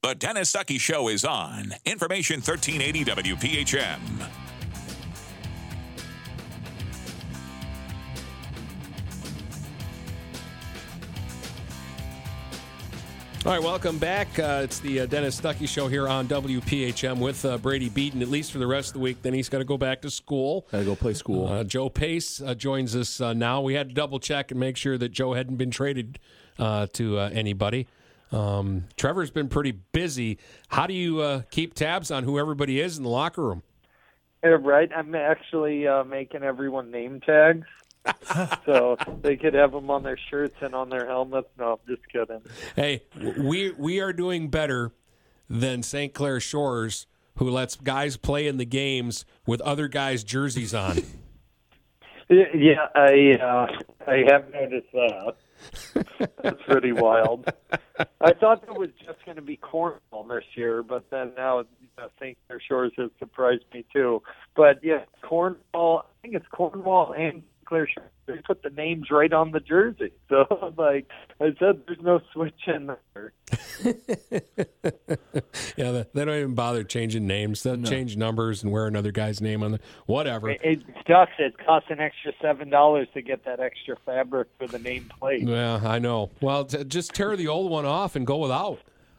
The Dennis Stuckey Show is on. Information 1380 WPHM. All right, welcome back. It's the Dennis Stuckey Show here on WPHM with Brady Beaton, at least for the rest of the week. Then he's got to go back to school. Got to go play school. Joe Pace joins us now. We had to double check and make sure that Joe hadn't been traded to anybody. Trevor's been pretty busy. How do you keep tabs on who everybody is in the locker room? Right. I'm actually making everyone name tags. So they could have them on their shirts and on their helmets. No, I'm just kidding. Hey, we are doing better than St. Clair Shores, who lets guys play in the games with other guys' jerseys on. Yeah, I have noticed that. That's pretty wild. I thought that was just going to be Cornwall this year, but then now St. Clair Shores has surprised me too. But yeah, Cornwall. I think it's Cornwall and Clair Shores. They put the names right on the jersey. So, like I said, there's no switch in there. Yeah, they don't even bother changing names. They'll change numbers and wear another guy's name on the whatever. It sucks. It costs an extra $7 to get that extra fabric for the nameplate. Yeah, I know. Well, just tear the old one off and go without.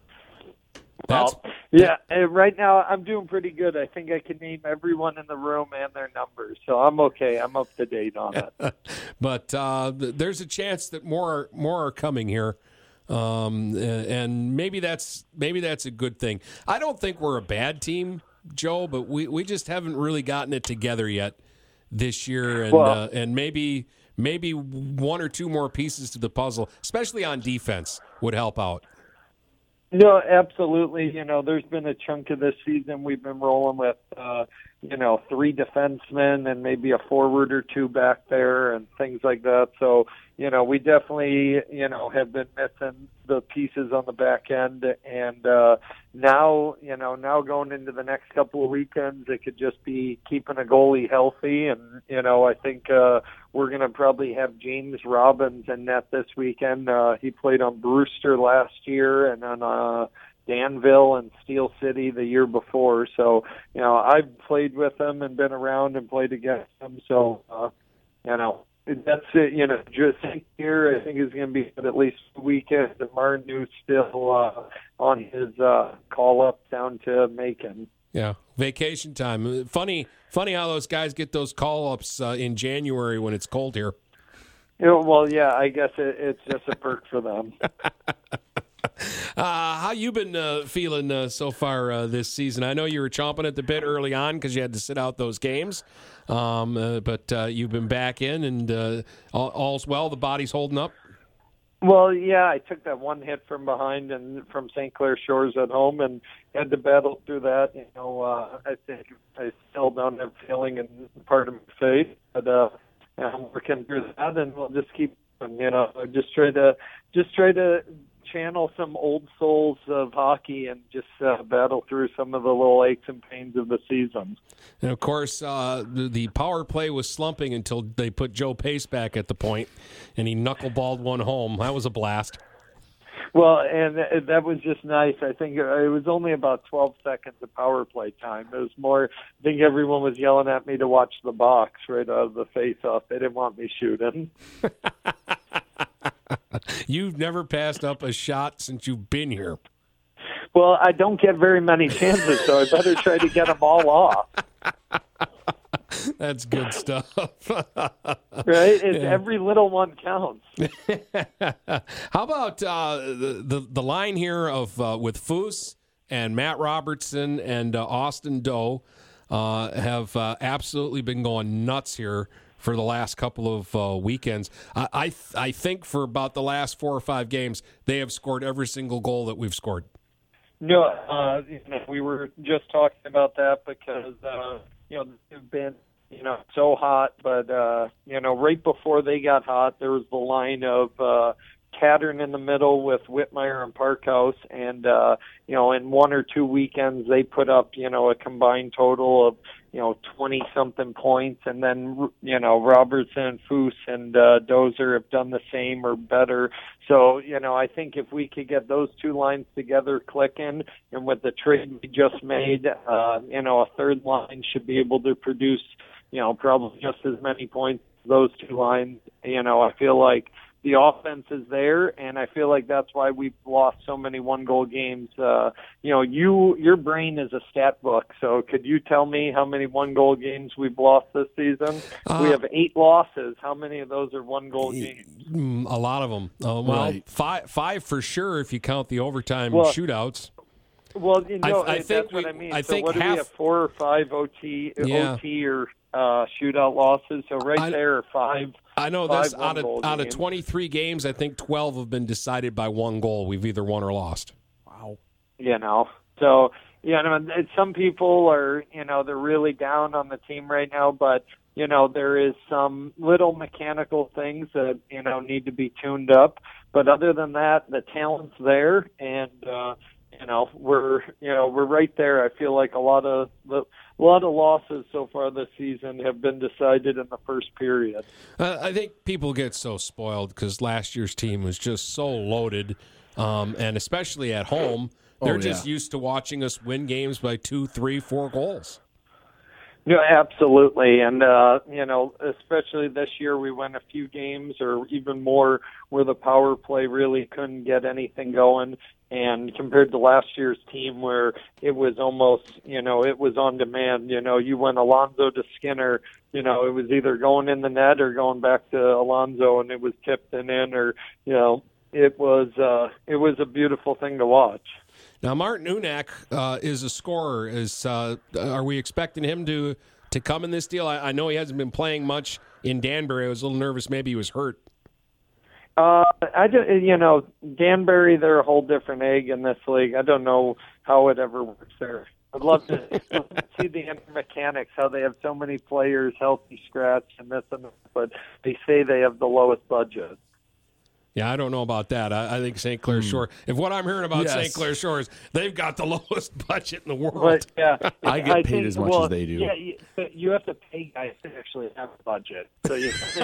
Right now I'm doing pretty good. I think I can name everyone in the room and their numbers, so I'm okay. I'm up to date on it. But there's a chance that more are coming here, and maybe that's a good thing. I don't think we're a bad team, Joe, but we just haven't really gotten it together yet this year, and maybe one or two more pieces to the puzzle, especially on defense, would help out. No, absolutely. There's been a chunk of this season we've been rolling with, 3 defensemen and maybe a forward or 2 back there and things like that. So, we definitely, have been missing the pieces on the back end. And now going into the next couple of weekends, it could just be keeping a goalie healthy. And, I think we're going to probably have James Robbins in net this weekend. He played on Brewster last year and on Danville and Steel City the year before. So, I've played with him and been around and played against him. So, that's it. Just here, I think is going to be at least a weekend. And Martin's still on his call up down to Macon. Yeah, vacation time. Funny how those guys get those call-ups in January when it's cold here. I guess it's just a perk for them. How you been feeling so far this season? I know you were chomping at the bit early on because you had to sit out those games, but you've been back in, and all's well. The body's holding up. Well, yeah, I took that one hit from behind and from St. Clair Shores at home and had to battle through that. I think I still don't have feeling in part of my face, but I'm working through that, and we'll just keep, just try to channel some old souls of hockey and just battle through some of the little aches and pains of the season. And, of course, the power play was slumping until they put Joe Pace back at the point, and he knuckleballed one home. That was a blast. Well, and that was just nice. I think it was only about 12 seconds of power play time. It was more, I think everyone was yelling at me to watch the box right out of the face-off. They didn't want me shooting. You've never passed up a shot since you've been here. Well, I don't get very many chances, so I better try to get them all off. That's good stuff. Right? Every little one counts. How about the line here of with Foose and Matt Robertson and Austin Doe have absolutely been going nuts here for the last couple of weekends. I think for about the last 4 or 5 games, they have scored every single goal that we've scored. No, we were just talking about that because, they've been, so hot. But, right before they got hot, there was the line of pattern in the middle with Whitmire and Parkhouse, and in 1 or 2 weekends they put up a combined total of 20-something points, and then Robertson, Foose, and Dozer have done the same or better. So I think if we could get those two lines together clicking, and with the trade we just made, a third line should be able to produce probably just as many points as those two lines. I feel like the offense is there, and I feel like that's why we've lost so many one-goal games. Your brain is a stat book, so could you tell me how many one-goal games we've lost this season? We have 8 losses. How many of those are one-goal games? A lot of them. Right. Five for sure if you count the overtime shootouts. Well, I think that's what I mean. I so think what do we have, 4 or 5 OT or shootout losses? So there are 5. I know this out of 23 games, I think 12 have been decided by one goal. We've either won or lost. Wow. So some people are they're really down on the team right now, but there is some little mechanical things that need to be tuned up. But other than that, the talent's there, and we're right there. I feel like a lot of losses so far this season have been decided in the first period. I think people get so spoiled because last year's team was just so loaded, and especially at home, they're just used to watching us win games by 2, 3, 4 goals. No, absolutely, and especially this year, we went a few games or even more where the power play really couldn't get anything going. And compared to last year's team, where it was almost, it was on demand. You went Alonso to Skinner. It was either going in the net or going back to Alonso, and it was tipped in, or it was a beautiful thing to watch. Now, Martin Unak is a scorer. Are we expecting him to come in this deal? I know he hasn't been playing much in Danbury. I was a little nervous. Maybe he was hurt. Danbury, they're a whole different egg in this league. I don't know how it ever works there. I'd love to see the mechanics, how they have so many players healthy, scratch, and this and that, but they say they have the lowest budget. Yeah, I don't know about that. I think St. Clair Shore, if what I'm hearing about St. Clair Shore is they've got the lowest budget in the world. But, I get paid as much as they do. Yeah, but you have to pay guys to actually have a budget. So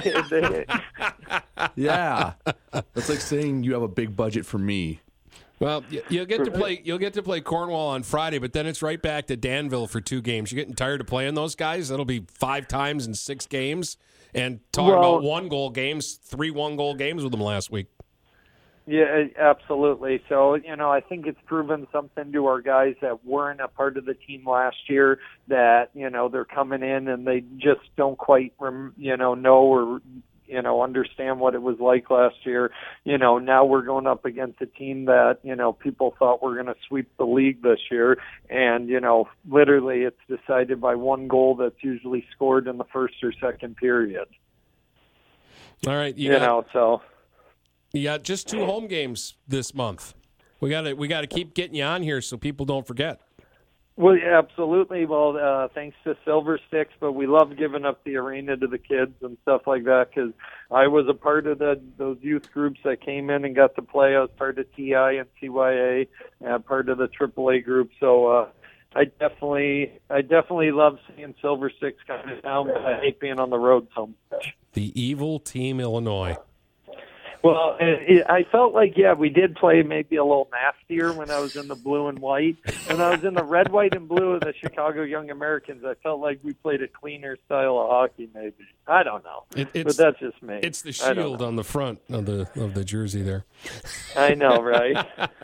yeah, that's like saying you have a big budget for me. Well, you'll get to play Cornwall on Friday, but then it's right back to Danville for 2 games. You're getting tired of playing those guys? That'll be 5 times in 6 games. And talking about 1-goal games, 3 1-goal games with them last week. Yeah, absolutely. So, I think it's proven something to our guys that weren't a part of the team last year, that, they're coming in and they just don't quite, know or, understand what it was like last year. Now we're going up against a team that, people thought were going to sweep the league this year. And, literally it's decided by 1 goal that's usually scored in the first or second period. All right. You got just 2 home games this month. We got to keep getting you on here so people don't forget. Well, yeah, absolutely. Well, thanks to Silver Sticks, but we love giving up the arena to the kids and stuff like that, because I was a part of those youth groups that came in and got to play. I was part of TI and CYA, part of the AAA group. So I definitely love seeing Silver Sticks coming down, but I hate being on the road so much. The evil Team Illinois. Well, I felt like, we did play maybe a little nastier when I was in the blue and white. When I was in the red, white, and blue of the Chicago Young Americans, I felt like we played a cleaner style of hockey maybe. I don't know, but that's just me. It's the shield on the front of the jersey there. I know, right?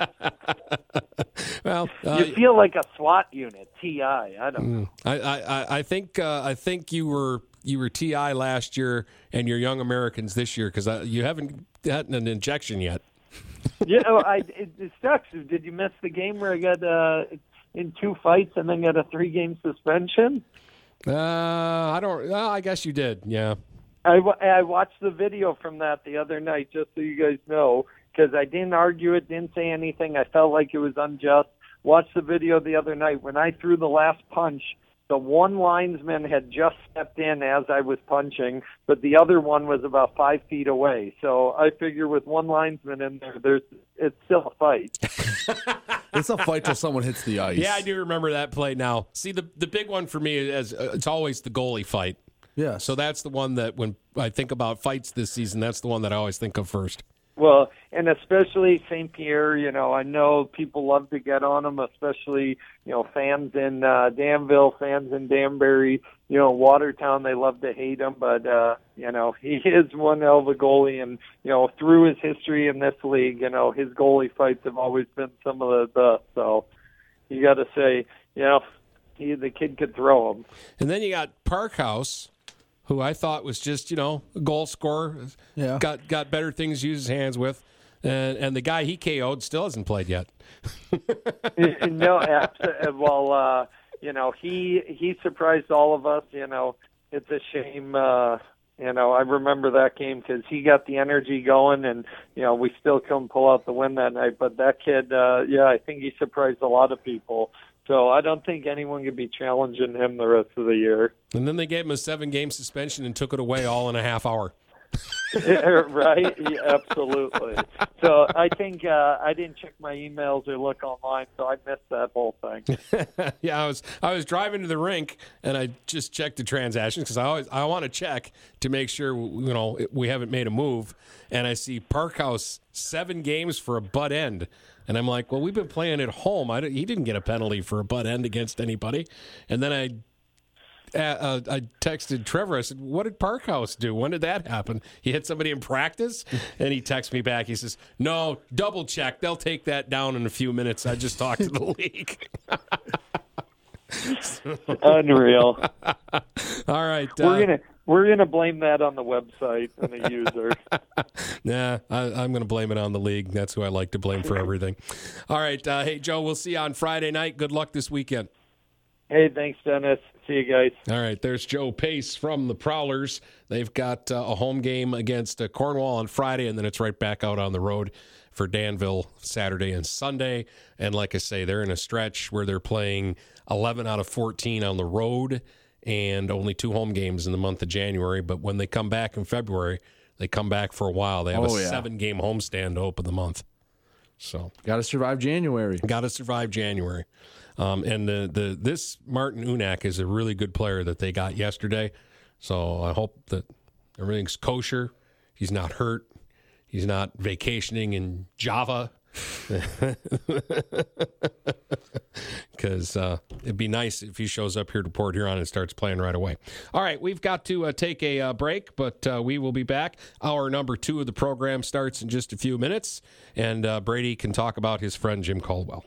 Well, you feel like a SWAT unit, TI. I don't know. I think you were TI last year, and you're Young Americans this year, because you haven't gotten an injection yet. It sucks. Did you miss the game where I got in 2 fights and then got a 3-game suspension? I guess you did. Yeah. I watched the video from that the other night, just so you guys know, because I didn't argue it, didn't say anything. I felt like it was unjust. Watched the video the other night when I threw the last punch. the one linesman had just stepped in as I was punching, but the other one was about 5 feet away. So I figure with one linesman in there, it's still a fight. It's a fight till someone hits the ice. Yeah, I do remember that play now. See, the big one for me is it's always the goalie fight. Yeah. So that's the one that when I think about fights this season, that's the one that I always think of first. Well, and especially St. Pierre, I know people love to get on him, especially, fans in Danville, fans in Danbury, Watertown, they love to hate him, but, he is one hell of a goalie, and, through his history in this league, his goalie fights have always been some of the best, so you got to say, the kid could throw him. And then you got Parkhouse, who I thought was just, a goal scorer, got better things to use his hands with, and the guy he KO'd still hasn't played yet. No, well, he surprised all of us. It's a shame. I remember that game because he got the energy going, and we still couldn't pull out the win that night. But that kid, I think he surprised a lot of people. So I don't think anyone could be challenging him the rest of the year. And then they gave him a 7-game suspension and took it away all in a half hour. Right? Yeah, absolutely. So I think I didn't check my emails or look online, so I missed that whole thing. Yeah, I was driving to the rink and I just checked the transactions because I want to check to make sure we haven't made a move. And I see Parkhouse 7 games for a butt end. And I'm like, well, we've been playing at home. He didn't get a penalty for a butt end against anybody. And then I texted Trevor. I said, what did Parkhouse do? When did that happen? He hit somebody in practice? And he texts me back. He says, no, double check. They'll take that down in a few minutes. I just talked to the league. Unreal. All right. We're gonna blame that on the website and the user. Nah, I'm going to blame it on the league. That's who I like to blame for everything. All right. Hey, Joe, we'll see you on Friday night. Good luck this weekend. Hey, thanks, Dennis. See you guys. All right. There's Joe Pace from the Prowlers. They've got a home game against Cornwall on Friday, and then it's right back out on the road for Danville Saturday and Sunday. And like I say, they're in a stretch where they're playing 11 out of 14 on the road and only 2 home games in the month of January. But when they come back in February, they come back for a while. They have a 7-game homestand to open the month. So got to survive January. And this Martin Unak is a really good player that they got yesterday. So I hope that everything's kosher. He's not hurt. He's not vacationing in Java. Because it'd be nice if he shows up here to Port Huron and starts playing right away. All right, we've got to take a break, but we will be back. Hour number 2 of the program starts in just a few minutes, and Brady can talk about his friend Jim Caldwell.